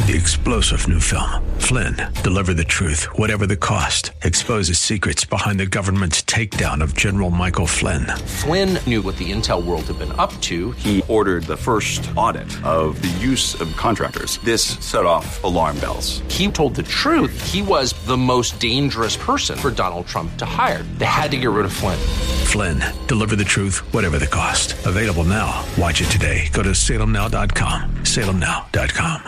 The explosive new film, Flynn, deliver the truth, whatever the cost, exposes secrets behind the government's takedown of General Michael Flynn. Flynn knew what the intel world had been up to. He ordered the first audit of the use of contractors. This set off alarm bells. He told the truth. He was the most dangerous person for Donald Trump to hire. They had to get rid of Flynn. Flynn, deliver the truth, whatever the cost. Available now. Watch it today. Go to salemnow.com. salemnow.com.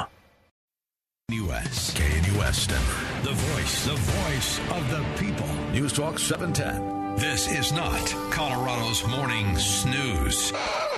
KNUS Denver, the voice of the people. News Talk 710. This is not Colorado's morning snooze.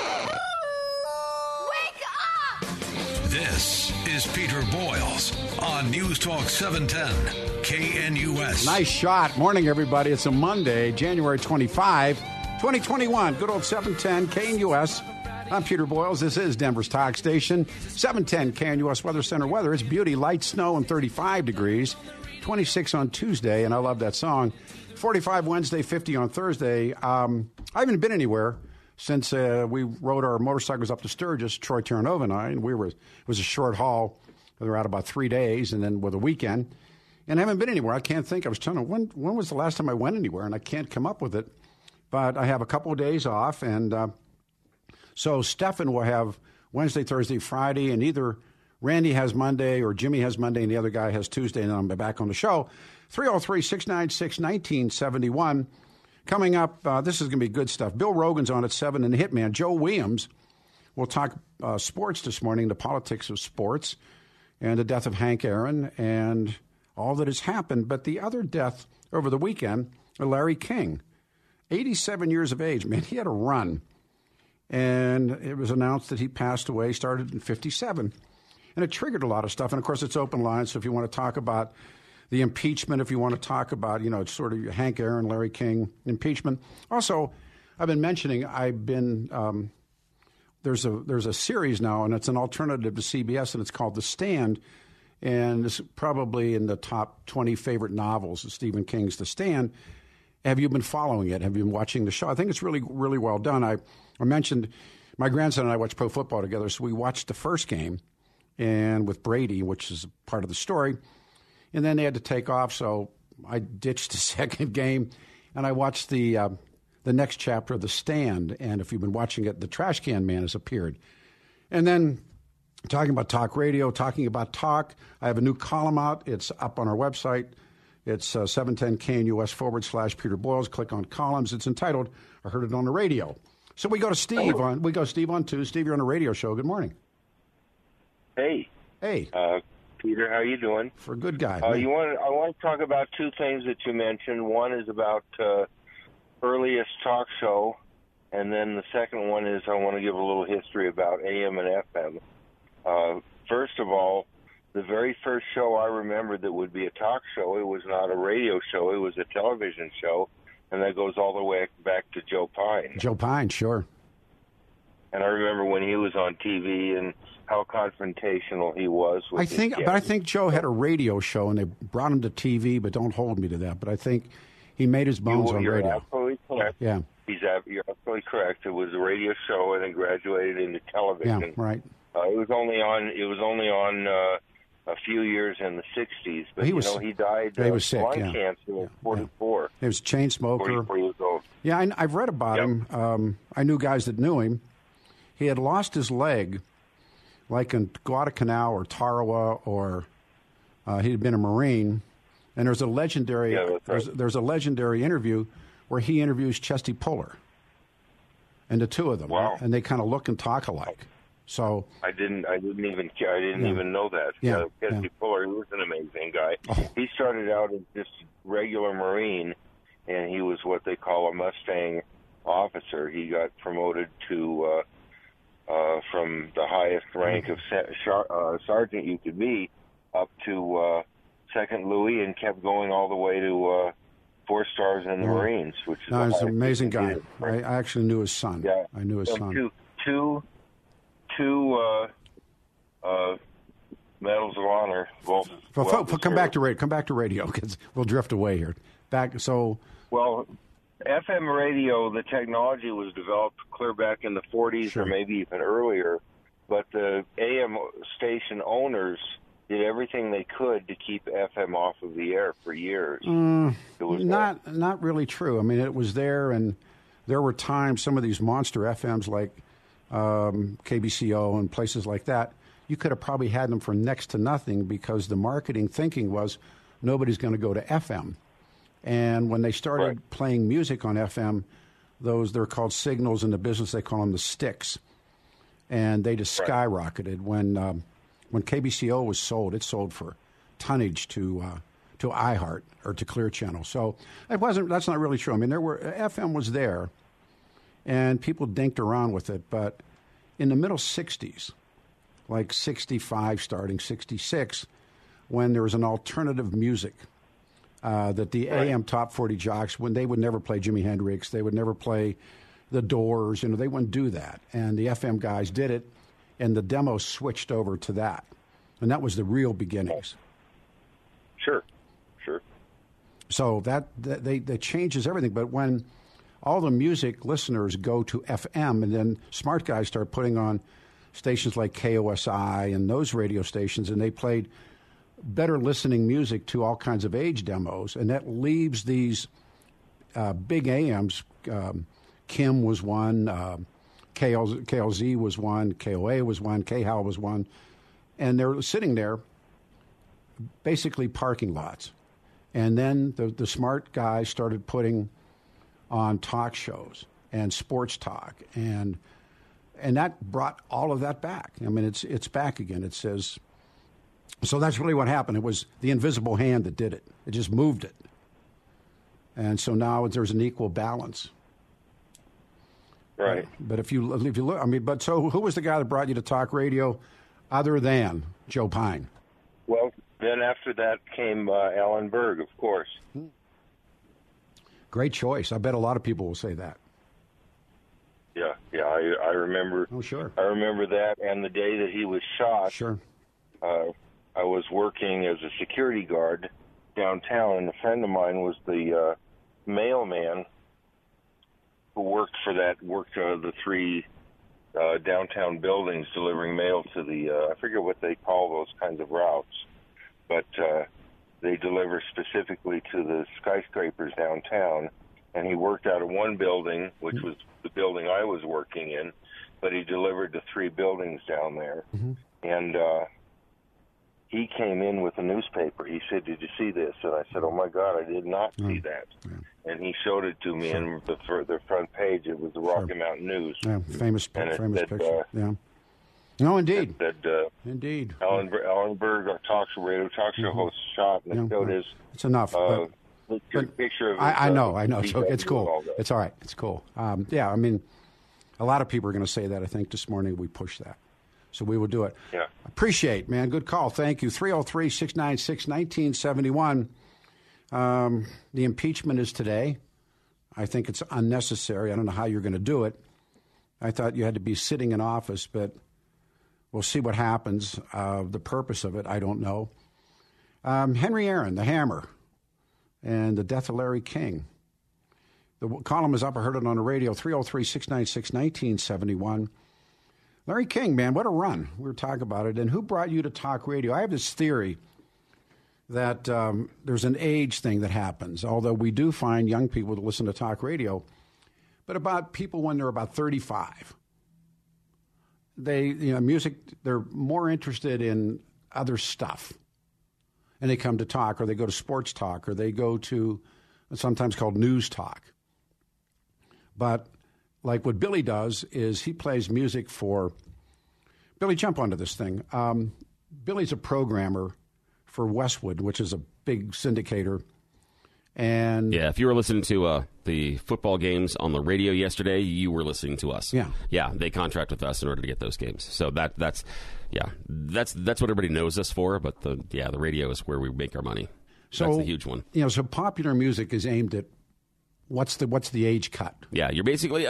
Wake up! This is Peter Boyles on News Talk 710 KNUS. Nice shot. Morning, everybody. It's a Monday, January 25, 2021. Good old 710 KNUS. I'm Peter Boyles. This is Denver's talk station. 710 KNUS Weather Center weather. It's beauty, light snow, and 35 degrees. 26 on Tuesday, and I love that song. 45 Wednesday, 50 on Thursday. I haven't been anywhere since we rode our motorcycles up to Sturgis, Troy Terranova and I, and it was a short haul. We were out about 3 days, and then with a weekend. And I haven't been anywhere. I can't think. I was telling her, when was the last time I went anywhere? And I can't come up with it. But I have a couple of days off, and so Stefan will have Wednesday, Thursday, Friday, and either Randy has Monday or Jimmy has Monday and the other guy has Tuesday, and then I'm back on the show. 303-696-1971. Coming up, this is going to be good stuff. Bill Rogan's on at 7, and the Hitman, Joe Williams, will talk sports this morning, the politics of sports, and the death of Hank Aaron, and all that has happened. But the other death over the weekend, Larry King, 87 years of age. Man, he had a run. And it was announced that he passed away, started in 57. And it triggered a lot of stuff. And, of course, it's open line. So if you want to talk about the impeachment, if you want to talk about, it's sort of Hank Aaron, Larry King impeachment. Also, I've been mentioning, there's a series now, and it's an alternative to CBS, and it's called The Stand. And it's probably in the top 20 favorite novels of Stephen King's The Stand. Have you been following it? Have you been watching the show? I think it's really, really well done. I mentioned my grandson and I watch pro football together, so we watched the first game and with Brady, which is part of the story. And then they had to take off, so I ditched the second game, and I watched the next chapter of The Stand. And if you've been watching it, the Trash Can Man has appeared. And then talking about talk radio, talking about talk, I have a new column out. It's up on our website. It's 710KNUS/Peter Boyles. Click on columns. It's entitled, I Heard It on the Radio. So we go to Steve Steve on 2. Steve, you're on a radio show. Good morning. Hey. Hey. Peter, how you doing? For a good guy. I want to talk about two things that you mentioned. One is about earliest talk show, and then the second one is I want to give a little history about AM and FM. First of all, the very first show I remember that would be a talk show, it was not a radio show, it was a television show, and that goes all the way back to Joe Pine. Joe Pine, sure. And I remember when he was on TV and how confrontational he was. I think Joe had a radio show, and they brought him to TV, but don't hold me to that. But I think he made his bones on radio. You're absolutely correct. Yeah. You're absolutely correct. It was a radio show, and then graduated into television. Yeah, right. It was only on a few years in the 60s, but he died of sick, lung cancer at 44. Yeah. He was a chain smoker. 44 years old. Yeah, I've read about him. I knew guys that knew him. He had lost his leg, like in Guadalcanal or Tarawa, or he had been a Marine. And there's a legendary there's a legendary interview where he interviews Chesty Puller, and the two of them, and they kind of look and talk alike. So I didn't even know that. Chesty Puller, he was an amazing guy. Oh. He started out as just regular Marine, and he was what they call a Mustang officer. He got promoted to from the highest rank of sergeant you could be up to second Louis, and kept going all the way to 4 stars in the Marines, which is he's an amazing guy. I actually knew his son. Yeah. I knew his son. Two medals of honor. Come back to radio because we'll drift away here. Well, FM radio, the technology was developed clear back in the 40s or maybe even earlier, but the AM station owners did everything they could to keep FM off of the air for years. It was not really true. I mean, it was there, and there were times some of these monster FMs like KBCO and places like that, you could have probably had them for next to nothing because the marketing thinking was nobody's going to go to FM. And when they started playing music on FM, they're called signals in the business. They call them the sticks. And they just skyrocketed. When KBCO was sold, it sold for tonnage to iHeart or to Clear Channel. So that's not really true. I mean, FM was there, and people dinked around with it. But in the middle 60s, like 65 starting 66, when there was an alternative music that the AM top 40 jocks, when they would never play Jimi Hendrix, they would never play the Doors, they wouldn't do that. And the FM guys did it, and the demo switched over to that. And that was the real beginnings. Sure. So that changes everything. But when all the music listeners go to FM, and then smart guys start putting on stations like KOSI and those radio stations, and they played better listening music to all kinds of age demos, and that leaves these big AMs. Kim was one, KLZ was one, KOA was one, KHAL was one, and they're sitting there basically parking lots. And then the smart guys started putting on talk shows and sports talk, and that brought all of that back. I mean, it's back again. It says, so that's really what happened. It was the invisible hand that did it. It just moved it. And so now there's an equal balance. Right. But if you look, I mean, but so who was the guy that brought you to talk radio other than Joe Pine? Well, then after that came Alan Berg, of course. Great choice. I bet a lot of people will say that. Yeah, I remember. Oh, sure. I remember that, and the day that he was shot. Sure. I was working as a security guard downtown, and a friend of mine was the mailman who worked the three downtown buildings delivering mail to the, I forget what they call those kinds of routes, but they deliver specifically to the skyscrapers downtown. And he worked out of one building, which was the building I was working in, but he delivered to three buildings down there. Mm-hmm. And he came in with a newspaper. He said, "Did you see this?" And I said, "Oh, my God, I did not see that." Yeah. And he showed it to me, and the front page, it was the Rocky Mountain News. Yeah, famous picture. Yeah. No, indeed. Indeed. Alan Berg, a radio talk show host, shot, and showed his... It's enough. Picture of I know. So it's cool. It's all right. It's cool. Yeah, I mean, a lot of people are going to say that. I think this morning we pushed that. So we will do it. Yeah. Appreciate, man. Good call. Thank you. 303-696-1971. The impeachment is today. I think it's unnecessary. I don't know how you're going to do it. I thought you had to be sitting in office, but we'll see what happens. The purpose of it, I don't know. Henry Aaron, the Hammer, and the death of Larry King. The column is up. I heard it on the radio, 303-696-1971. Larry King, man, what a run. We were talking about it. And who brought you to talk radio? I have this theory that there's an age thing that happens, although we do find young people that listen to talk radio, but about people when they're about 35. Music, they're more interested in other stuff. And they come to talk, or they go to sports talk, or they go to sometimes called news talk. But like what Billy does is he plays music for – Billy, jump onto this thing. Billy's a programmer for Westwood, which is a big syndicator. And yeah, if you were listening to the football games on the radio yesterday, you were listening to us. Yeah, they contract with us in order to get those games. So that's what everybody knows us for. But the radio is where we make our money. So that's the huge one. So popular music is aimed at what's the age cut? Yeah, you're basically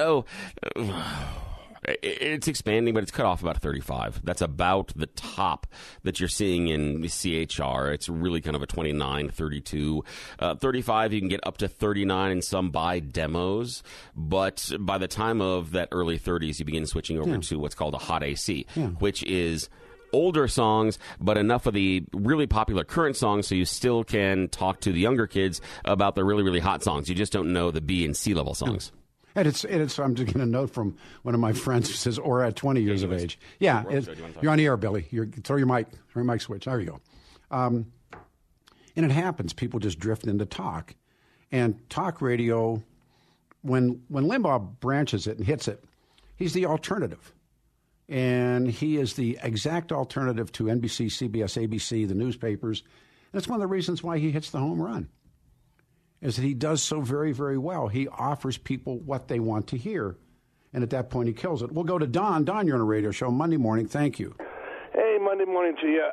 it's expanding, but it's cut off about 35. That's about the top that you're seeing in the CHR. It's really kind of a 29, 32. 35, you can get up to 39 in some by demos. But by the time of that early 30s, you begin switching over to what's called a hot AC, which is older songs, but enough of the really popular current songs so you still can talk to the younger kids about the really, really hot songs. You just don't know the B and C level songs. And it's I'm just getting a note from one of my friends who says, or at 20 years of age. Yeah, you're on the air, Billy. Throw your mic switch. There you go. And it happens. People just drift into talk. And talk radio, when Limbaugh branches it and hits it, he's the alternative. And he is the exact alternative to NBC, CBS, ABC, the newspapers. And that's one of the reasons why he hits the home run, is that he does so very, very well. He offers people what they want to hear. And at that point, he kills it. We'll go to Don. Don, you're on a radio show Monday morning. Thank you. Hey, Monday morning to you.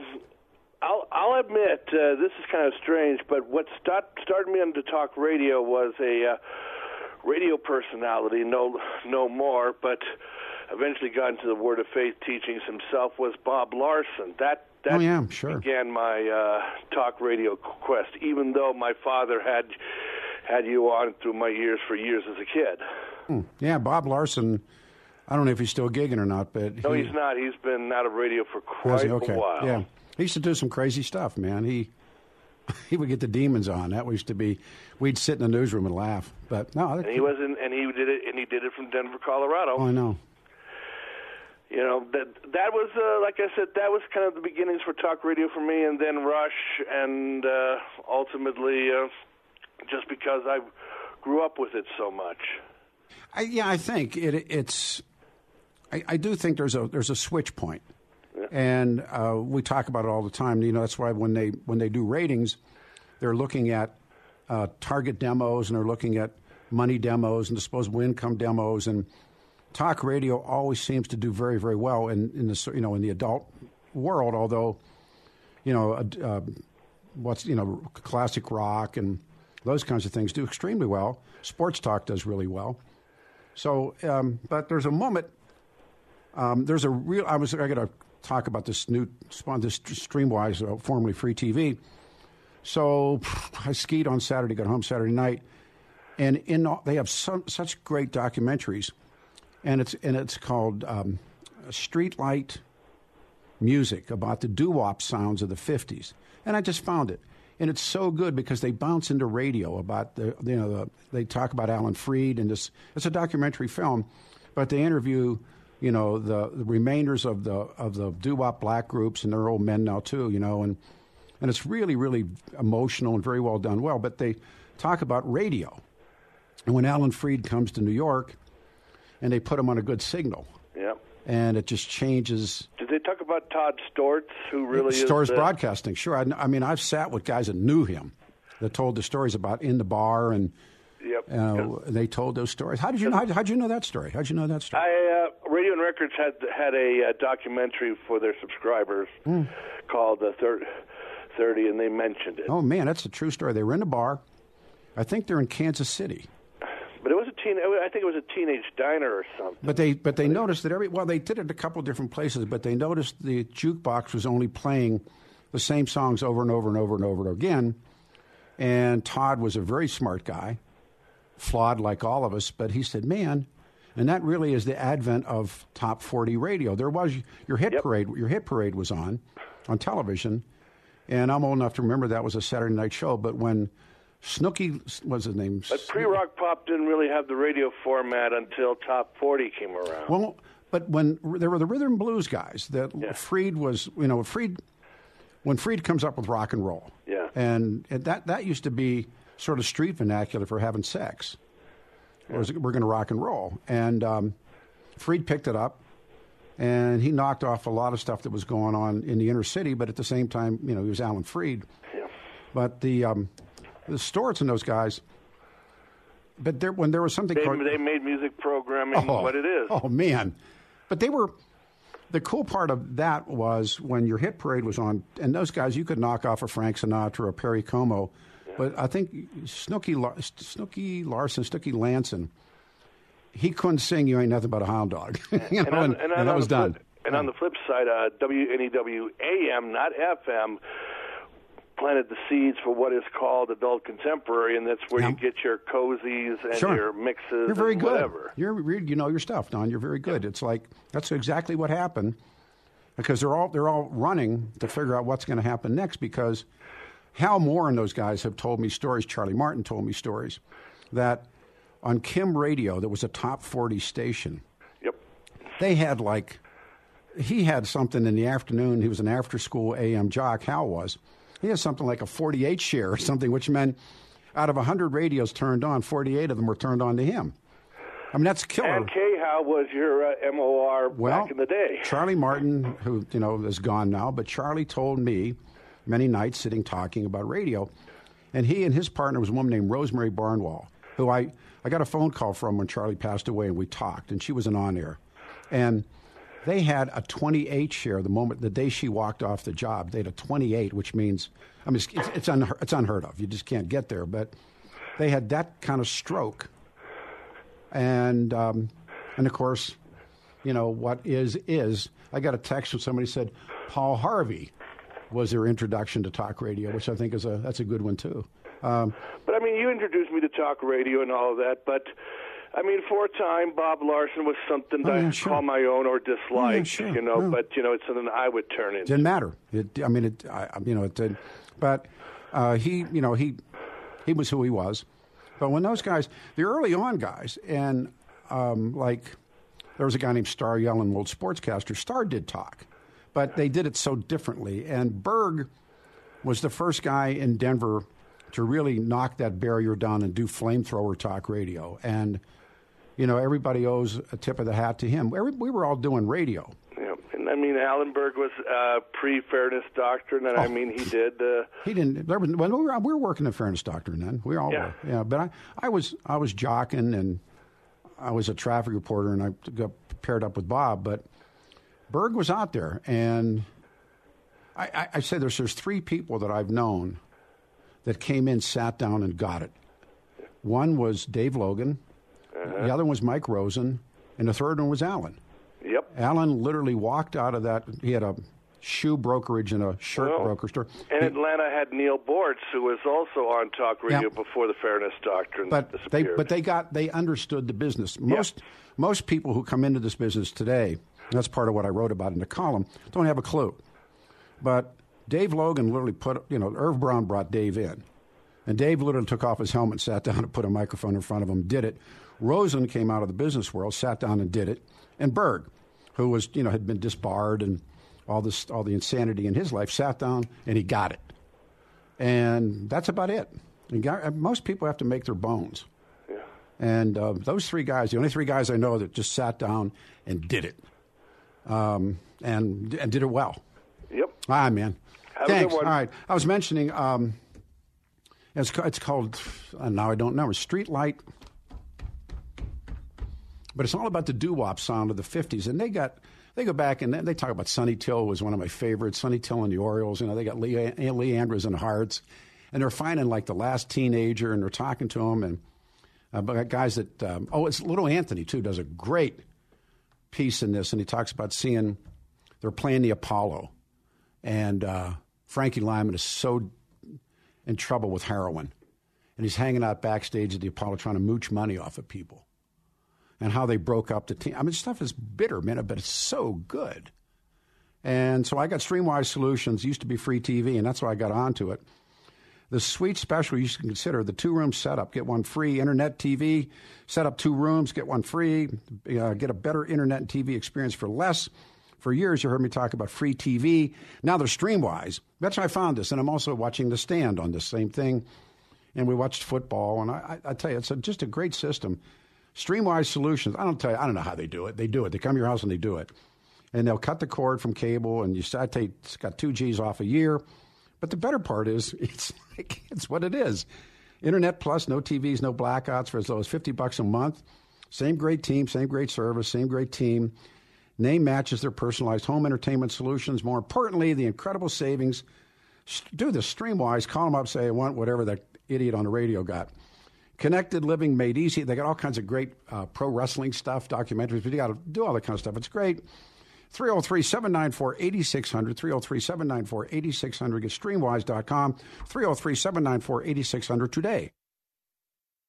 I'll admit, this is kind of strange, but what started me into talk radio was a radio personality, no more, but eventually got into the Word of Faith teachings himself, was Bob Larson. That began my talk radio quest, even though my father had you on through my ears for years as a kid. Yeah, Bob Larson, I don't know if he's still gigging or not, but... No, he's not. He's been out of radio for quite a while. Yeah. He used to do some crazy stuff, man. He would get the demons on. That used to be, we'd sit in the newsroom and laugh. But no, and he did it from Denver, Colorado. Oh, I know. You know, that was like I said, that was kind of the beginnings for talk radio for me, and then Rush, and ultimately just because I grew up with it so much. I think it's. I do think there's a switch point. Yeah. And we talk about it all the time. You know, that's why when they do ratings, they're looking at target demos, and they're looking at money demos and disposable income demos, and talk radio always seems to do very, very well in the adult world. Although, classic rock and those kinds of things do extremely well. Sports talk does really well. So, but there's a moment. I got to talk about this new Streamwise, formerly Free TV. So I skied on Saturday, got home Saturday night, and they have such great documentaries, and it's called Streetlight Music, about the doo-wop sounds of the 50s, and I just found it, and it's so good because they bounce into radio about they talk about Alan Freed, and it's a documentary film, but they interview the remainders of the doo-wop black groups, and they're old men now too, and it's really, really emotional and very well done. But they talk about radio, and when Alan Freed comes to New York, and they put him on a good signal, and it just changes. Did they talk about Todd Stortz, who really Stortz Broadcasting? Sure. I mean, I've sat with guys that knew him, that told the stories about In the Bar, and they told those stories. How'd you know that story? How'd you know that story? Radio and Records had a documentary for their subscribers called 30, and they mentioned it. Oh man, that's a true story. They were in a bar. I think they're in Kansas City. But I think it was a teenage diner or something. But they noticed that they did it a couple different places, but they noticed the jukebox was only playing the same songs over and over and over and over again. And Todd was a very smart guy, flawed like all of us, but he said, man, and that really is the advent of top 40 radio. There was your hit parade. Your hit parade was on television, and I'm old enough to remember that was a Saturday night show. But when Snooky was his name, but pre-rock pop didn't really have the radio format until top 40 came around. Well, but when there were the rhythm and blues guys, that Freed was, when Freed comes up with rock and roll, and that used to be sort of street vernacular for having sex. We're going to rock and roll. And Freed picked it up, and he knocked off a lot of stuff that was going on in the inner city, but at the same time, he was Alan Freed. Yeah. But the Stortz and those guys, but when there was something they made music programming what it is. Oh, man. But the cool part of that was when your hit parade was on, and those guys, you could knock off a Frank Sinatra or Perry Como. But I think Snooky Lanson, he couldn't sing "You Ain't Nothing But a Hound Dog," and that was done. And on the flip side, WNEW AM, not FM, planted the seeds for what is called adult contemporary, and that's where you get your cozies and your mixes. You're very good. Whatever. You know your stuff, Don. You're very good. It's like that's exactly what happened. because they're all running to figure out what's going to happen next, because Hal Moore and those guys have told me stories, Charlie Martin told me stories, that on Kim Radio, that was a top 40 station, they had he had something in the afternoon. He was an after-school AM jock, Hal was. He had something like a 48 share or something, which meant out of 100 radios turned on, 48 of them were turned on to him. I mean, that's killer. And K-How was your MOR back in the day. Charlie Martin, who, is gone now, but Charlie told me many nights sitting talking about radio, and he and his partner was a woman named Rosemary Barnwell, who I got a phone call from when Charlie passed away, and we talked, and she was an on-air. And they had a 28 share the day she walked off the job. They had a 28, which means, I mean, it's unheard of. You just can't get there. But they had that kind of stroke. And of course, what is. I got a text from somebody who said Paul Harvey was their introduction to talk radio, which I think that's a good one too. But I mean, you introduced me to talk radio and all of that, but I mean, for a time, Bob Larson was something that I call my own or dislike, but, it's something I would turn into. Didn't matter. It did. But he was who he was. But when those guys, the early on guys, and there was a guy named Star Yellen, old sportscaster. Star did talk, but they did it so differently. And Berg was the first guy in Denver to really knock that barrier down and do flamethrower talk radio. And everybody owes a tip of the hat to him. We were all doing radio. Yeah, and I mean, Allenberg was pre-fairness doctrine, and I mean, he did. He didn't. We were working the fairness doctrine then. We all were. Yeah, but I was jocking, and I was a traffic reporter, and I got paired up with Bob. But Berg was out there, and I say there's 3 people that I've known that came in, sat down, and got it. One was Dave Logan. The other one was Mike Rosen, and the third one was Alan. Yep. Alan literally walked out of that. He had a shoe brokerage and a shirt broker store. And Atlanta had Neil Bortz, who was also on talk radio before the fairness doctrine disappeared. They understood the business. Most people who come into this business today, and that's part of what I wrote about in the column, don't have a clue. But Dave Logan literally Irv Brown brought Dave in. And Dave literally took off his helmet, sat down and put a microphone in front of him, did it. Rosen came out of the business world, sat down and did it. And Berg, who was, had been disbarred and all the insanity in his life, sat down and he got it. And that's about it. Most people have to make their bones. Yeah. And those 3 guys, the only 3 guys I know that just sat down and did it. And did it well. Yep. All right, man. Thanks. All right. I was mentioning, it's called, now I don't know, Streetlight. But it's all about the doo-wop sound of the 50s. And they go back and they talk about Sonny Till was one of my favorites. Sonny Till and the Orioles. They got Lee Andrews and Hearts. And they're finding The Last Teenager, and they're talking to him. And guys that, it's Little Anthony, too, does a great piece in this. And he talks about they're playing the Apollo. And Frankie Lyman is so in trouble with heroin. And he's hanging out backstage at the Apollo trying to mooch money off of people. And how they broke up the team. I mean, stuff is bitter, man, but it's so good. And so I got Streamwise Solutions. It used to be free TV, and that's why I got onto it. The sweet special you should consider, the 2-room setup. Get one free. Internet TV, set up 2 rooms, get one free. Get a better internet and TV experience for less. For years, you heard me talk about free TV. Now they're Streamwise. That's how I found this. And I'm also watching The Stand on this same thing. And we watched football. And I tell you, it's just a great system. Streamwise Solutions, I don't know how they do it. They do it. They come to your house and they do it. And they'll cut the cord from cable, and it's got 2 Gs off a year. But the better part is, it's what it is. Internet plus, no TVs, no blackouts for as low as $50 a month. Same great team, same great service, same great team. Name matches their personalized home entertainment solutions. More importantly, the incredible savings. Do this, Streamwise. Call them up, say, I want whatever that idiot on the radio got. Connected living made easy. They got all kinds of great pro wrestling stuff, documentaries, but you got to do all that kind of stuff. It's great. 303-794-8600, 303-794-8600. Get Streamwise.com, 303-794-8600 today.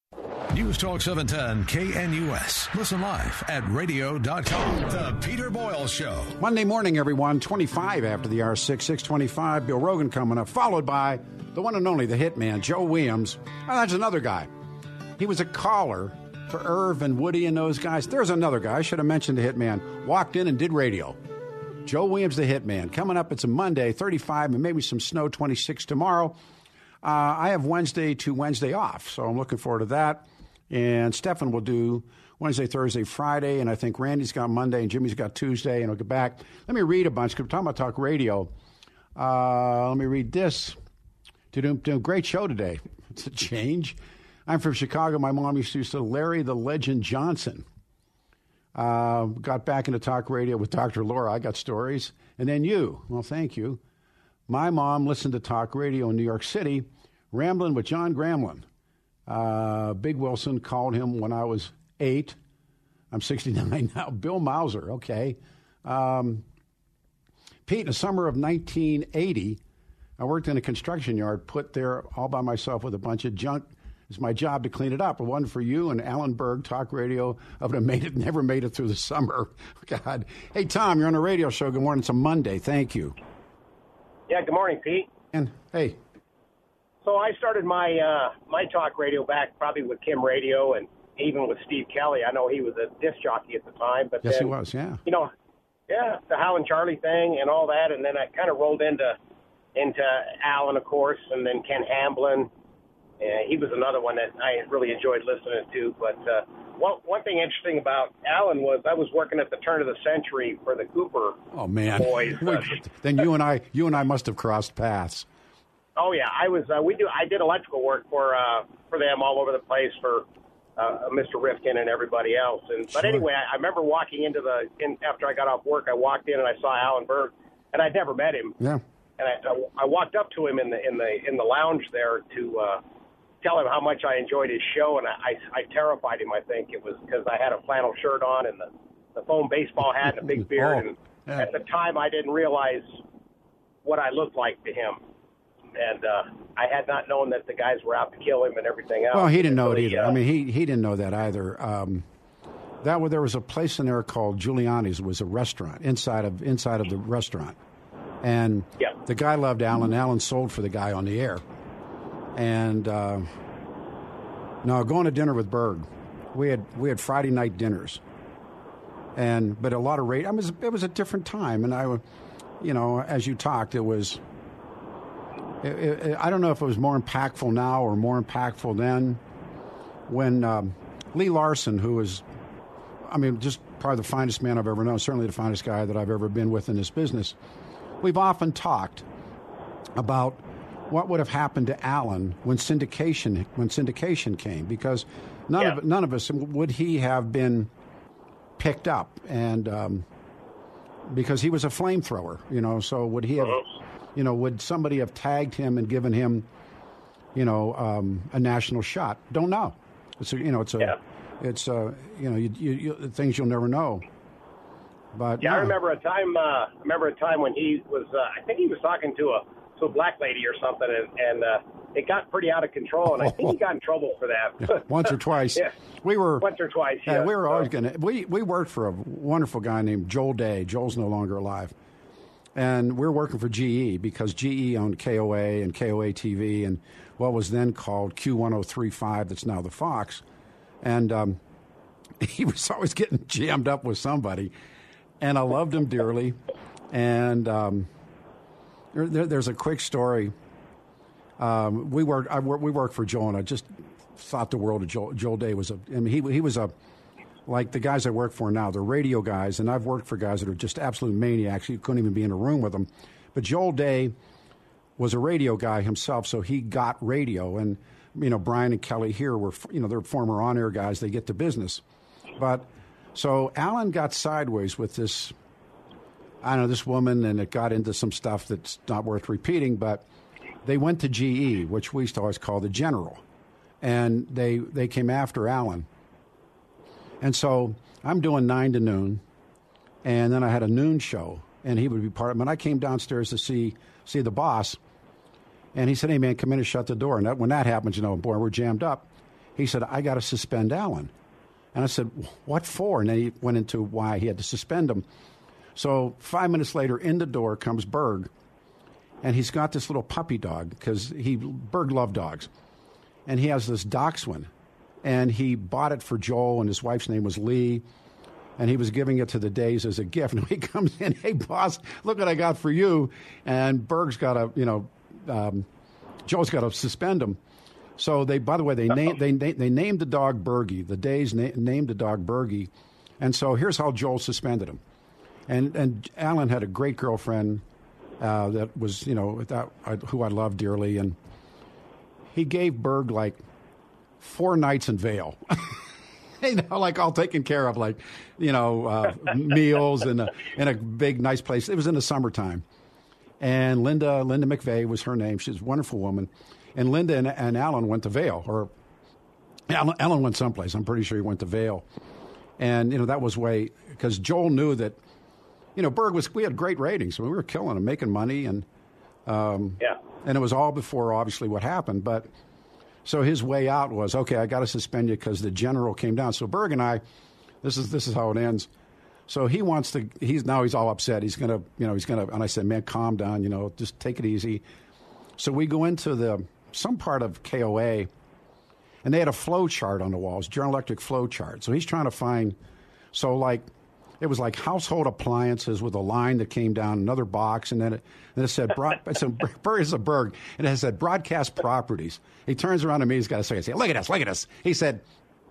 News Talk 710 KNUS. Listen live at radio.com. The Peter Boyle Show. Monday morning, everyone. 25 after the hour, 6:25. Bill Rogan coming up, followed by the one and only, the hitman, Joe Williams. Oh, that's another guy. He was a caller for Irv and Woody and those guys. There's another guy. I should have mentioned the hitman. Walked in and did radio. Joe Williams, the hitman. Coming up, it's a Monday, 35, and maybe some snow, 26 tomorrow. I have Wednesday to Wednesday off, so I'm looking forward to that. And Stefan will do Wednesday, Thursday, Friday, and I think Randy's got Monday and Jimmy's got Tuesday, and I'll get back. Let me read a bunch, because we're talking about talk radio. Let me read this. Doing a great show today. It's a change. I'm from Chicago. My mom used to say Larry the Legend Johnson. Got back into talk radio with Dr. Laura. I got stories. And then you. Well, thank you. My mom listened to talk radio in New York City, Ramblin' with John Gramlin. Big Wilson called him when I was 8. I'm 69 now. Bill Mauser, okay. Pete, in the summer of 1980, I worked in a construction yard, put there all by myself with a bunch of junk. It's my job to clean it up. It wasn't for you and Alan Berg, talk radio. I would have never made it through the summer. God. Hey, Tom, you're on a radio show. Good morning. It's a Monday. Thank you. Yeah, good morning, Pete. And, hey. So I started my my talk radio back probably with Kim Radio and even with Steve Kelly. I know he was a disc jockey at the time. But yes, then, he was, yeah. You know, yeah, the Hal and Charlie thing and all that. And then I kind of rolled into Alan, of course, and then Ken Hamblin. He was another one that I really enjoyed listening to. But one thing interesting about Alan was I was working at the turn of the century for the Cooper boys. Then you and I must have crossed paths. Oh yeah, I did electrical work for them all over the place for Mr. Rifkin and everybody else. But anyway, I remember walking after I got off work. I walked in and I saw Alan Berg, and I'd never met him. Yeah. And I walked up to him in the lounge there to tell him how much I enjoyed his show, and I terrified him. I think it was because I had a flannel shirt on and the foam baseball hat and a big beard. At the time, I didn't realize what I looked like to him. And I had not known that the guys were out to kill him and everything else. Well, he didn't know it either. I mean, he didn't know that either. There was a place in there called Giuliani's. It was a restaurant inside of the restaurant, and the guy loved Alan. Alan sold for the guy on the air, and going to dinner with Berg. We had Friday night dinners, but a lot of radio. I mean, it was a different time, and as you talked, it was. I don't know if it was more impactful now or more impactful then. When Lee Larson, who is, just probably the finest man I've ever known, certainly the finest guy that I've ever been with in this business, we've often talked about what would have happened to Alan when syndication came, because none of us would he have been picked up, and because he was a flamethrower, so would he have. Would somebody have tagged him and given him, a national shot? Don't know. It's things you'll never know. But I remember a time when he was. I think he was talking to a black lady or something, and it got pretty out of control, and I think he got in trouble for that. Once or twice. Yeah. Once or twice. Yeah. We were always we worked for a wonderful guy named Joel Day. Joel's no longer alive. And we're working for GE because GE owned KOA and KOA TV and what was then called Q1035, that's now the Fox. And he was always getting jammed up with somebody. And I loved him dearly. And there's a quick story. We worked for Joel, and I just thought the world of Joel Day was he was like the guys I work for now, they're radio guys, and I've worked for guys that are just absolute maniacs. You couldn't even be in a room with them. But Joel Day was a radio guy himself, so he got radio. And, Brian and Kelly here were, they're former on-air guys. They get the business. But so Alan got sideways with this woman, and it got into some stuff that's not worth repeating. But they went to GE, which we used to always call the General. And they came after Alan. And so I'm doing 9 to noon, and then I had a noon show, and he would be part of it. And I came downstairs to see the boss, and he said, "Hey, man, come in and shut the door." And when that happens, boy, we're jammed up. he said, I got to suspend Alan. And I said, what for? And then he went into why he had to suspend him. So 5 minutes later, in the door comes Berg, and he's got this little puppy dog because Berg loved dogs. And he has this dachshund, and he bought it for Joel, and his wife's name was Lee, and he was giving it to the Days as a gift. And he comes in, hey, boss, look what I got for you. And Berg's got to, Joel's got to suspend him. So by the way, they named the dog Bergie. The Days named the dog Bergie. And so here's how Joel suspended him. And Alan had a great girlfriend that was, who I loved dearly. And he gave Berg like 4 nights in Vail. Like all taken care of, like, meals in a big, nice place. It was in the summertime. And Linda McVeigh was her name. She's a wonderful woman. And Linda and Alan went to Vail, or Alan went someplace. I'm pretty sure he went to Vail. And, that was because Joel knew that, Berg we had great ratings. We were killing him, making money. And, and it was all before, obviously, what happened. But so his way out was, okay, I got to suspend you because the general came down. So Berg and I, this is how it ends. So he wants to, he's all upset. He's going to, and I said, man, calm down, just take it easy. So we go into some part of KOA, and they had a flow chart on the walls, General Electric flow chart. So he's trying to find, it was like household appliances with a line that came down, another box, and then it said, it's a Berg, and it said broadcast properties. He turns around to me, he's got to say, look at this. He said,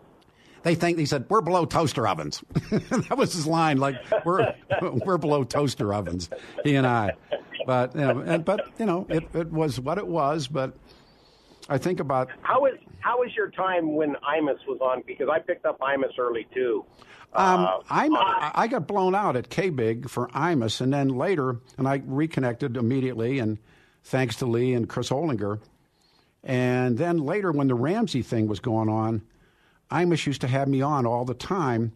we're below toaster ovens. That was his line, like, we're below toaster ovens, he and I. But, it was what it was, but I think about... How was your time when Imus was on? Because I picked up Imus early, too. I got blown out at K-Big for Imus, and then later, and I reconnected immediately, and thanks to Lee and Chris Hollinger. And then later, when the Ramsey thing was going on, Imus used to have me on all the time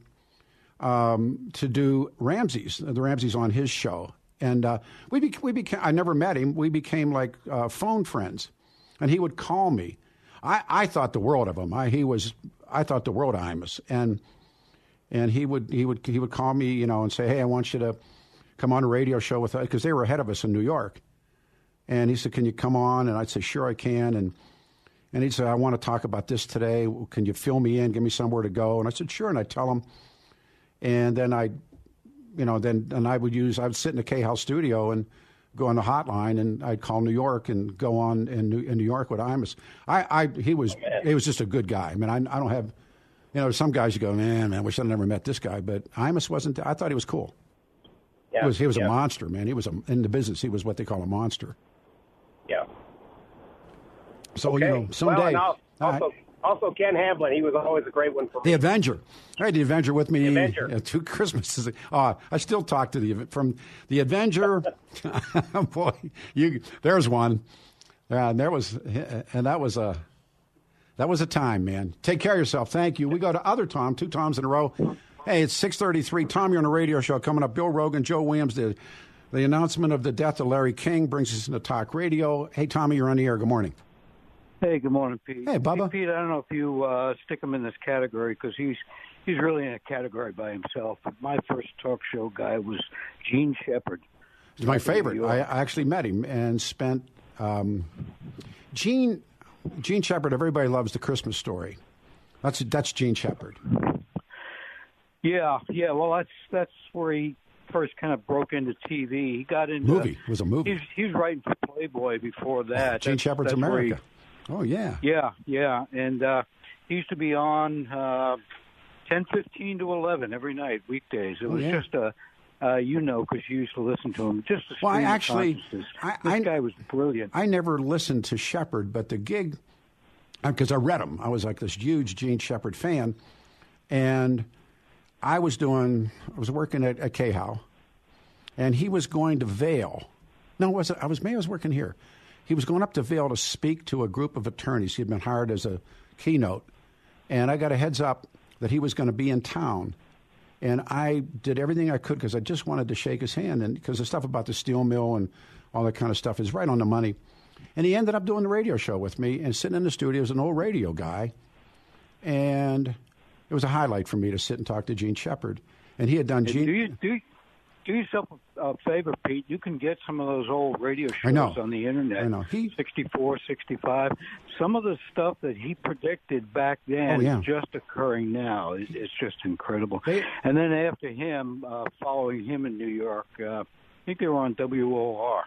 to do the Ramseys on his show. And we became, I never met him. We became like phone friends. And he would call me. I thought the world of him. I thought the world of Imus. And he would call me, and say, hey, I want you to come on a radio show with us, because they were ahead of us in New York. And he said, can you come on? And I'd say, sure, I can. And he'd say, I want to talk about this today. Can you fill me in? Give me somewhere to go. And I said, sure. And I'd tell him. And then I would sit in the K-House studio and go on the hotline, and I'd call New York and go on in New York with Imus. He was just a good guy. I mean, I don't have, some guys you go, man, I wish I'd never met this guy. But Imus wasn't. I thought he was cool. Yeah, he was a monster, man. He was in the business. He was what they call a monster. Yeah. So someday. Well, also, Ken Hamblin, he was always a great one for me. The Avenger. I had the Avenger with me. The Avenger. 2 Christmases. I still talk to the Avenger. Boy, there's one. That was a time, man. Take care of yourself. Thank you. We go to other Tom, 2 Toms in a row. Hey, it's 6:33. Tom, you're on a radio show coming up. Bill Rogan, Joe Williams. The announcement of the death of Larry King brings us into talk radio. Hey, Tommy, you're on the air. Good morning. Hey, good morning, Pete. Hey, Bubba. Pete, I don't know if you stick him in this category, because he's really in a category by himself. But my first talk show guy was Gene Shepard. He's my favorite. I actually met him and spent Gene Shepard. Everybody loves The Christmas Story. That's Gene Shepard. Yeah. Well, that's where he first kind of broke into TV. He got into movie. It was a movie. He was writing for Playboy before that. Gene Shepard's America. Oh, yeah. Yeah. And he used to be on 10:15 to 11 every night, weekdays. It was just because you used to listen to him. Just a stream of consciousness. This guy was brilliant. I never listened to Shepard, but the gig, because I read him. I was like this huge Gene Shepard fan. And I was working at K-How, and he was going to Vail. No, I was working here. He was going up to Vail to speak to a group of attorneys. He had been hired as a keynote. And I got a heads up that he was going to be in town. And I did everything I could because I just wanted to shake his hand. And because the stuff about the steel mill and all that kind of stuff is right on the money. And he ended up doing the radio show with me and sitting in the studio as an old radio guy. And it was a highlight for me to sit and talk to Gene Shepard. And he had done Gene. Do yourself a favor, Pete. You can get some of those old radio shows on the internet. I know. 64, 65. Some of the stuff that he predicted back then is just occurring now. It's just incredible. And then after him, following him in New York, I think they were on WOR.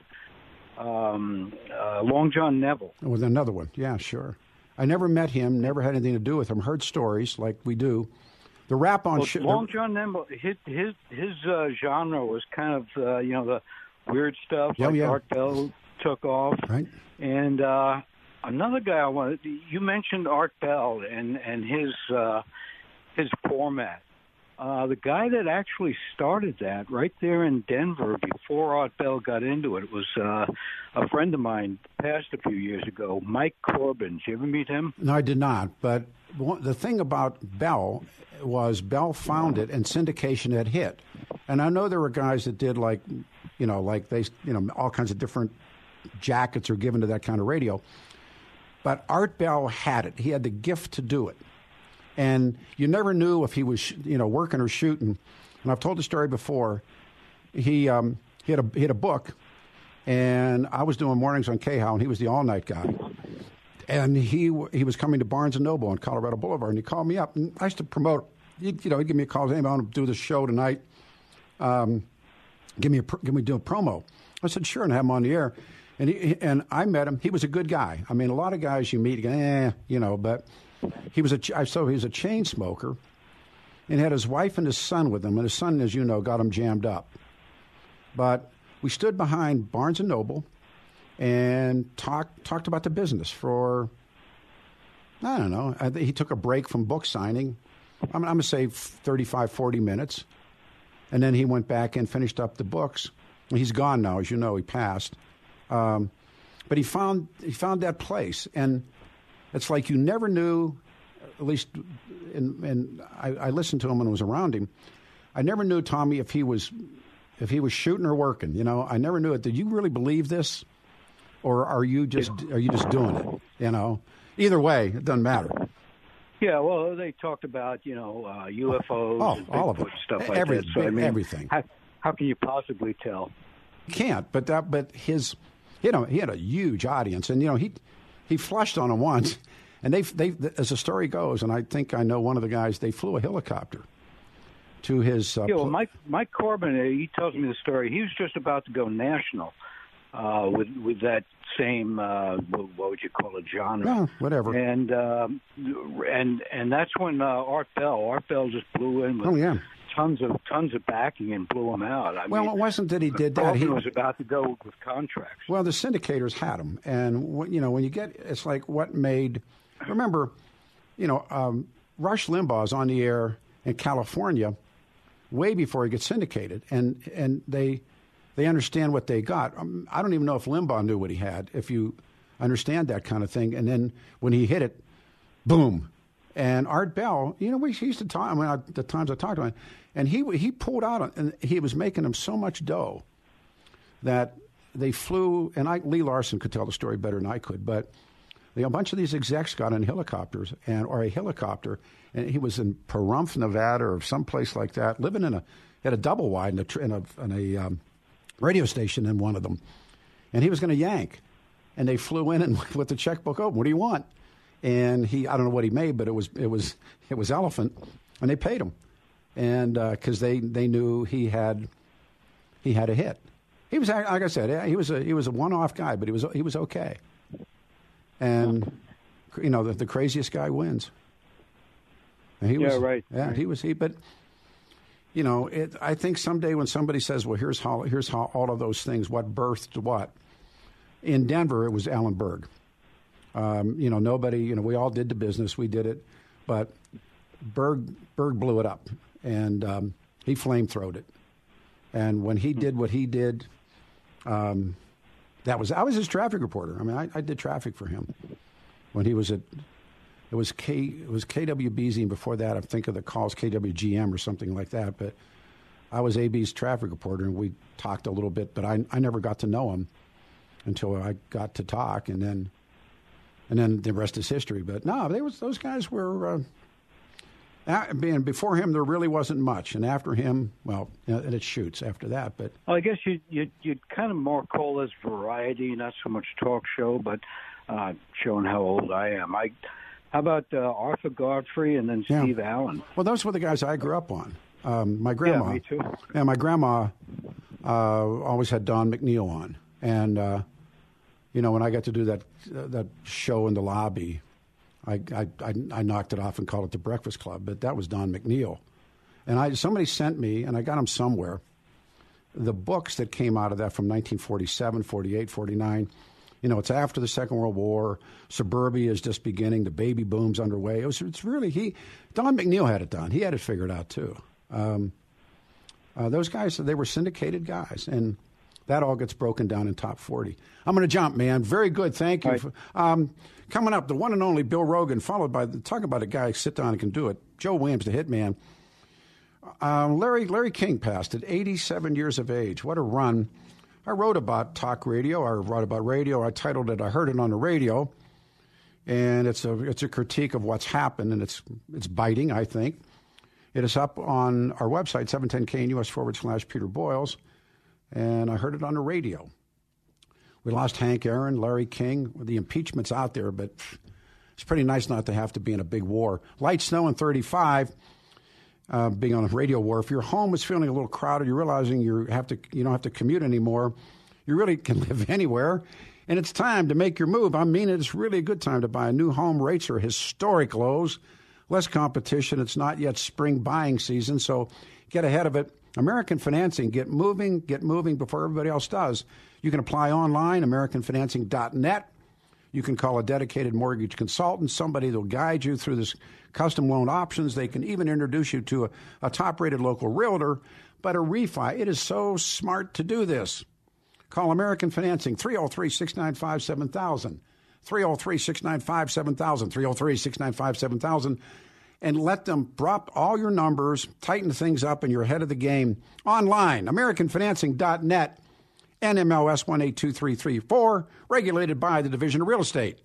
Long John Neville. It was another one. Yeah, sure. I never met him, never had anything to do with him. Heard stories like we do. The rap on Long John Neville, his genre was kind of the weird stuff like Art Bell took off. Right. And another guy you mentioned Art Bell and his format. The guy that actually started that right there in Denver before Art Bell got into it was a friend of mine, passed a few years ago, Mike Corbin. Did you ever meet him? No, I did not. But the thing about Bell was Bell found it and syndication had hit. And I know there were guys that did all kinds of different jackets are given to that kind of radio. But Art Bell had it. He had the gift to do it. And you never knew if he was, working or shooting. And I've told the story before. He had a book, and I was doing mornings on KHOW, and he was the all-night guy. And he was coming to Barnes & Noble on Colorado Boulevard, and he called me up. And I used to promote. He'd give me a call. Hey, I want to do this show tonight. Give me do a promo. I said, sure, and have him on the air. And I met him. He was a good guy. I mean, a lot of guys you meet, you go, but he was a chain smoker, and had his wife and his son with him. And his son, as you know, got him jammed up. But we stood behind Barnes & Noble and talked about the business for, I don't know. He took a break from book signing. I'm going to say 35, 40 minutes. And then he went back and finished up the books. He's gone now, as you know. He passed. But he found that place. And it's like you never knew, at least, and I listened to him when I was around him. I never knew, Tommy, if he was shooting or working. I never knew it. Did you really believe this, or are you just doing it? Either way, it doesn't matter. Yeah, well, they talked about UFOs, and all of it, stuff like that. So everything. How can you possibly tell? You can't. But his, he had a huge audience, and he flushed on him once, and they as the story goes, and I think I know one of the guys. They flew a helicopter to his. Mike Corbin, he tells me the story. He was just about to go national with that same what would you call it, genre? Yeah, whatever. And that's when Art Bell just blew in with tons of backing and blew him out. It wasn't that he did that. He was about to go with contracts. Well, the syndicators had him, and when you get, it's like what made. Remember, Rush Limbaugh is on the air in California way before he gets syndicated, and they understand what they got. I don't even know if Limbaugh knew what he had. If you understand that kind of thing, and then when he hit it, boom. And Art Bell, we used to talk. The times I talked to him, and he pulled out, and he was making them so much dough that they flew. And Lee Larson could tell the story better than I could, but a bunch of these execs got in helicopters or a helicopter, and he was in Pahrump, Nevada, or someplace like that, living at a double wide in a radio station in one of them, and he was going to yank, and they flew in and with the checkbook open. What do you want? And I don't know what he made, but it was elephant, and they paid him, and because they knew he had a hit. He was, like I said, he was a one-off guy, but he was okay. And the craziest guy wins. And he was, right. Yeah, right. He was. But I think someday when somebody says, "Well, here's how all of those things, what birthed what," in Denver it was Alan Berg. Nobody, we all did the business. We did it. But Berg blew it up, and he flamethrowed it. And when he did what he did, I was his traffic reporter. I mean, I did traffic for him when he was it was KWBZ, and before that, I think of the calls KWGM or something like that. But I was AB's traffic reporter, and we talked a little bit, but I never got to know him until I got to talk, and then the rest is history. But no, those guys were And before him, there really wasn't much, and after him, well, and it shoots after that. But I guess you'd kind of more call this variety, not so much talk show, but showing how old I am. How about Arthur Godfrey and then Steve Allen? Well, those were the guys I grew up on. My grandma. Yeah, me too. And my grandma always had Don McNeil on, and when I got to do that show in the lobby. I knocked it off and called it the Breakfast Club, but that was Don McNeil. And somebody sent me, and I got them somewhere, the books that came out of that from 1947, 48, 49. It's after the Second World War. Suburbia is just beginning. The baby boom's underway. It's really Don McNeil had it done. He had it figured out, too. Those guys, they were syndicated guys, and that all gets broken down in top 40. I'm going to jump, man. Very good. Thank you. Right. Coming up, the one and only Bill Rogan, followed by, talk about a guy, sit down and can do it, Joe Williams, the hitman. Larry King passed at 87 years of age. What a run. I wrote about talk radio. I wrote about radio. I titled it, I Heard It on the Radio. And it's a critique of what's happened, and it's biting, I think. It is up on our website, 710KNUS/Peter Boyles. And I heard it on the radio. We lost Hank Aaron, Larry King. The impeachment's out there, but it's pretty nice not to have to be in a big war. Light snow and 35, being on a radio war. If your home is feeling a little crowded, you're realizing you don't have to commute anymore. You really can live anywhere. And it's time to make your move. I mean, it's really a good time to buy a new home. Rates are historic lows. Less competition. It's not yet spring buying season, so get ahead of it. American Financing, get moving before everybody else does. You can apply online, AmericanFinancing.net. You can call a dedicated mortgage consultant, somebody that will guide you through this custom loan options. They can even introduce you to a top-rated local realtor. But a refi, it is so smart to do this. Call American Financing, 303-695-7000, 303-695-7000, 303-695-7000. And let them drop all your numbers, tighten things up, and you're ahead of the game. Online, AmericanFinancing.net, NMLS 182334, regulated by the Division of Real Estate.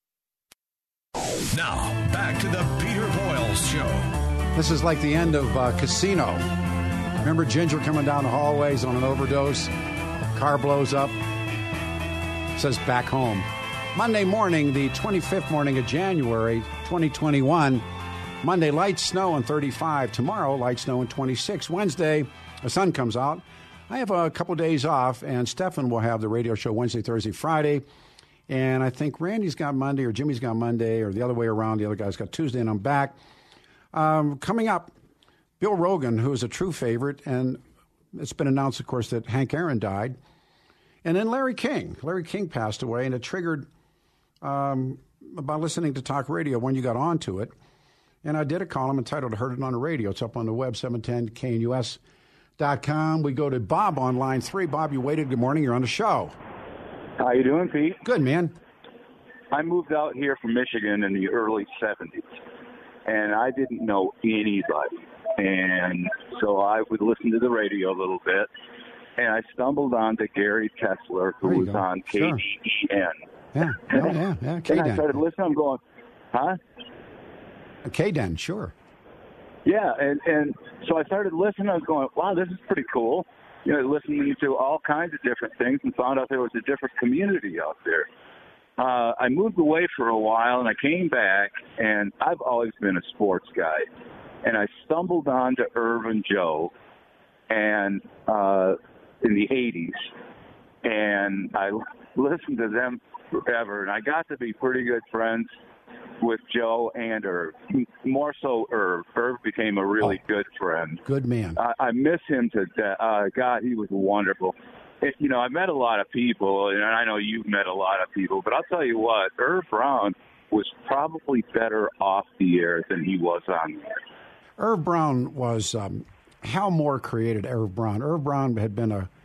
Now, back to the Peter Boyles Show. This is like the end of Casino. Remember Ginger coming down the hallways on an overdose? Car blows up. Says back home. Monday morning, the 25th morning of January, 2021. Monday, light snow and 35. Tomorrow, light snow and 26. Wednesday, the sun comes out. I have a couple days off, and Stefan will have the radio show Wednesday, Thursday, Friday. And I think Randy's got Monday, or Jimmy's got Monday, or the other way around. The other guy's got Tuesday, and I'm back. Coming up, Bill Rogan, who is a true favorite, and it's been announced, of course, that Hank Aaron died. And then Larry King. Larry King passed away, and it triggered about listening to talk radio when you got onto it. And I did a column entitled Heard It on the Radio. It's up on the web, 710KNUS.com. We go to Bob on line 3. Bob, you waited. Good morning. You're on the show. How you doing, Pete? Good, man. I moved out here from Michigan in the early 70s, and I didn't know anybody. And so I would listen to the radio a little bit, and I stumbled onto Gary Kessler, who was on KDEN. Yeah. KDEN. And I started listening. I'm going, huh? KDEN, sure. Yeah, and so I started listening. I was going, wow, this is pretty cool. Listening to all kinds of different things, and found out there was a different community out there. I moved away for a while, and I came back, and I've always been a sports guy. And I stumbled onto Irv and Joe and in the 80s, and I listened to them forever, and I got to be pretty good friends with Joe and Irv, more so Irv. Irv became a really good friend. Good man. I miss him to death. God, he was wonderful. I met a lot of people, and I know you've met a lot of people, but I'll tell you what, Irv Brown was probably better off the air than he was on the air. Irv Brown was, Hal Moore created Irv Brown. Irv Brown had been an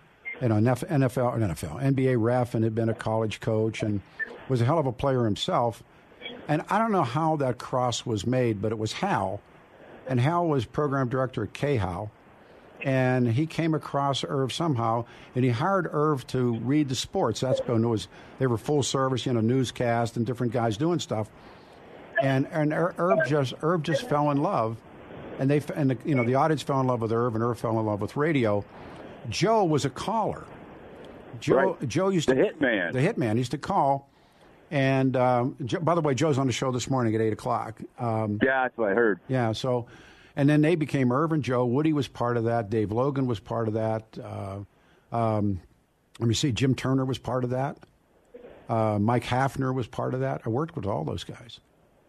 NBA ref, and had been a college coach, and was a hell of a player himself. And I don't know how that cross was made, but it was Hal. And Hal was program director at K-How. And he came across Irv somehow, and he hired Irv to read the sports. That's when they were full service, newscast and different guys doing stuff. And Irv just fell in love And the audience fell in love with Irv, and Irv fell in love with radio. Joe was a caller. Joe used to the hitman. The hitman used to call. And by the way, Joe's on the show this morning at 8:00. Yeah, that's what I heard. Yeah. So, and then they became Irv and Joe. Woody was part of that. Dave Logan was part of that. Let me see. Jim Turner was part of that. Mike Hafner was part of that. I worked with all those guys.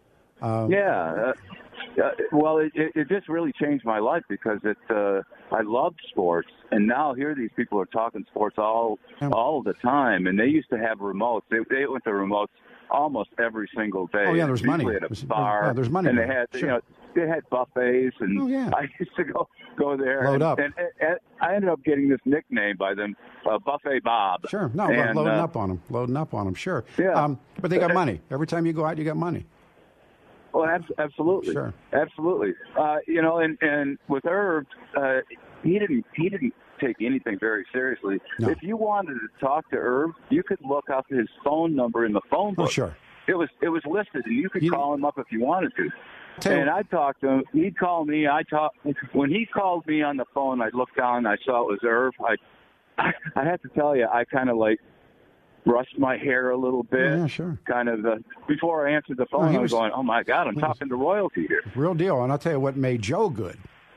Well, it just really changed my life because I loved sports, and now here these people are talking sports all the time, and they used to have remotes. They went to remotes almost every single day. Oh yeah, there's money at a bar. Yeah, there's money, and they had they had buffets, and I used to go there. Load up. And I ended up getting this nickname by them, Buffet Bob. Sure, loading up on them. Sure. Yeah. But they got money. Every time you go out, you got money. Well, absolutely, sure, absolutely. And with Irv, he didn't take anything very seriously. No. If you wanted to talk to Irv, you could look up his phone number in the phone book. Oh, sure. It was listed, and you could call him up if you wanted to. And I'd talk to him. He'd call me. When he called me on the phone, I'd look down and I saw it was Irv. I have to tell you, I kind of brushed my hair a little bit. Yeah, sure. Kind of before I answered the phone, I was going, "Oh my God, I'm talking to royalty here." Real deal. And I'll tell you what made Joe good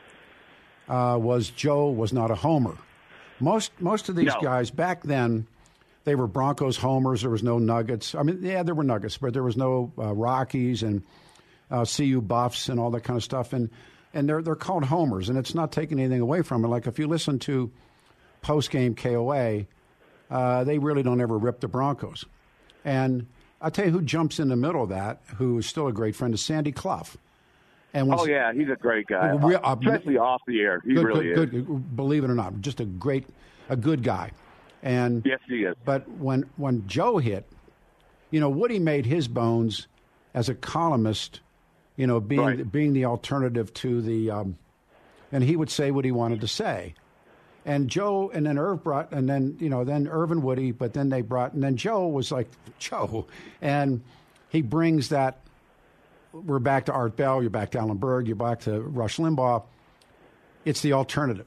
was Joe was not a homer. Most of these guys back then, they were Broncos homers. There was no Nuggets. I mean, yeah, there were Nuggets, but there was no Rockies and CU Buffs and all that kind of stuff. And they're called homers, and it's not taking anything away from it. Like if you listen to post-game KOA, they really don't ever rip the Broncos. And I'll tell you who jumps in the middle of that, who is still a great friend, is Sandy Clough. And he's a great guy, especially off the air. He really is. Good, believe it or not, just a good guy. And yes, he is. But when Joe hit, Woody made his bones as a columnist, being the alternative to the, and he would say what he wanted to say. And Joe, and then Irv brought, and then, then Irv and Woody, but then they brought, and then Joe was like Joe. And he brings that, we're back to Art Bell, you're back to Alan Berg, you're back to Rush Limbaugh. It's the alternative.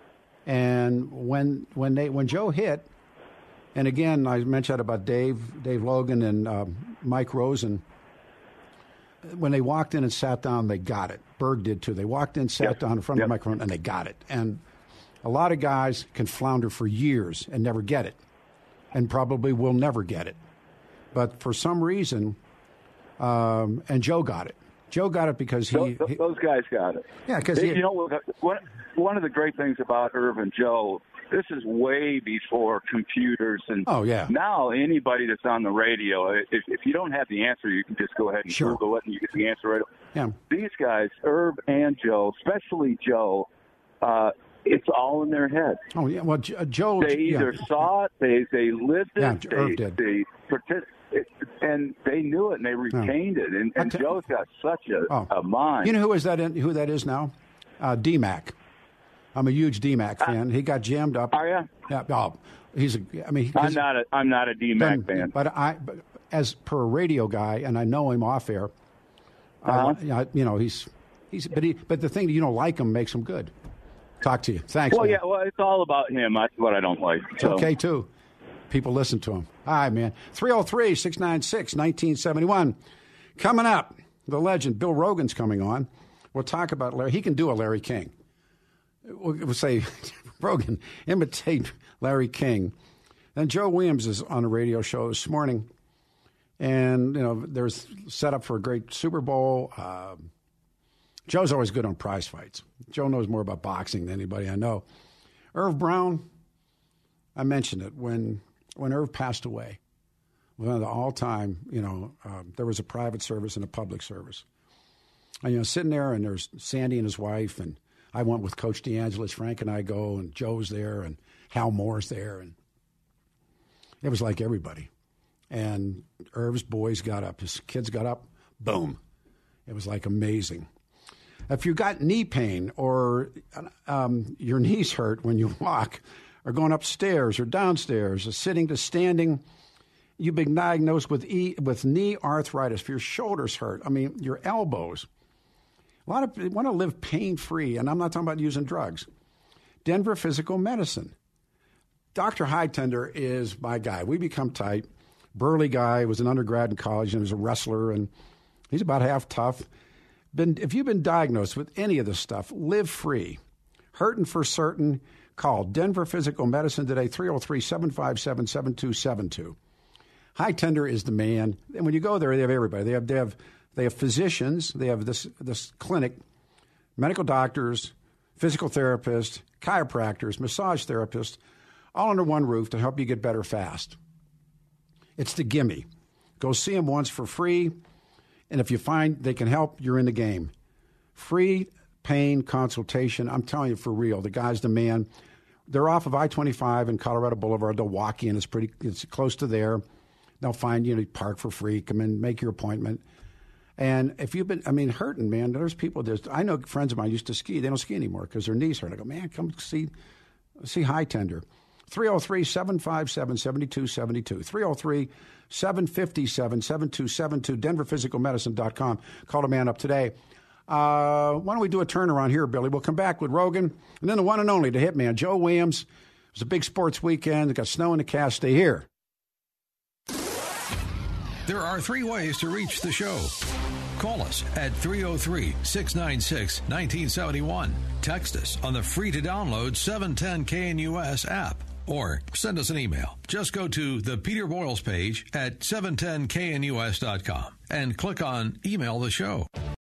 And when Joe hit, and again, I mentioned about Dave Logan and Mike Rosen, when they walked in and sat down, they got it. Berg did too. They walked in, sat down in front of the microphone, and they got it. And a lot of guys can flounder for years and never get it, and probably will never get it. But for some reason, and Joe got it. Joe got it because those guys got it. Yeah, because one of the great things about Irv and Joe, this is way before computers and now anybody that's on the radio, if you don't have the answer, you can just go ahead and Google it and you get the answer right. Yeah. These guys, Irv and Joe, especially Joe, it's all in their head. Oh yeah, well Joe. They either saw it, they lived it, Irv did. They participated, and they knew it and they retained it. And Joe's got such a mind. You know who that is now? D-Mac. I'm a huge D-Mac fan. He got jammed up. Oh yeah. Yeah. Oh, I'm not a D-Mac fan. But as per a radio guy, and I know him off air. But the thing that you don't like him makes him good. Talk to you. Thanks. Well, man. yeah. Well, it's all about him. That's what I don't like. It's okay too. People listen to him. All right, man. 303-696-1971. Coming up, the legend Bill Rogan's coming on. We'll talk about Larry. He can do a Larry King. We'll say, Rogan, imitate Larry King. And Joe Williams is on a radio show this morning. And, there's set up for a great Super Bowl. Joe's always good on prize fights. Joe knows more about boxing than anybody I know. Irv Brown, I mentioned it. When Irv passed away, one of the all-time, there was a private service and a public service. And, sitting there, and there's Sandy and his wife, and I went with Coach DeAngelis. Frank and I go, and Joe's there, and Hal Moore's there. And it was like everybody. And Irv's boys got up. His kids got up. Boom. It was like amazing. If you got knee pain or your knees hurt when you walk or going upstairs or downstairs or sitting to standing, you've been diagnosed with knee arthritis. If your shoulders hurt, your elbows. A lot of people want to live pain-free, and I'm not talking about using drugs. Denver Physical Medicine. Dr. Hightender is my guy. We become tight. Burly guy, was an undergrad in college and was a wrestler, and he's about half tough. If you've been diagnosed with any of this stuff, live free. Hurting for certain, call Denver Physical Medicine today, 303-757-7272. Hightender is the man. And when you go there, they have everybody. They have physicians. They have this clinic, medical doctors, physical therapists, chiropractors, massage therapists, all under one roof to help you get better fast. It's the gimme. Go see them once for free, and if you find they can help, you're in the game. Free pain consultation. I'm telling you, for real, the guy's the man. They're off of I-25 and Colorado Boulevard. They'll walk in. It's close to there. They'll find you, park for free. Come in, make your appointment. And if you've been, hurting, man, there's people. I know friends of mine used to ski. They don't ski anymore because their knees hurt. I go, man, come see Hightender. 303-757-7272. 303-757-7272. DenverPhysicalMedicine.com. Call the man up today. Why don't we do a turnaround here, Billy? We'll come back with Rogan. And then the one and only, the hitman, Joe Williams. It was a big sports weekend. It got snow in the cast. Stay here. There are 3 ways to reach the show. Call us at 303-696-1971. Text us on the free-to-download 710 KNUS app. Or send us an email. Just go to the Peter Boyles page at 710knus.com and click on Email the Show.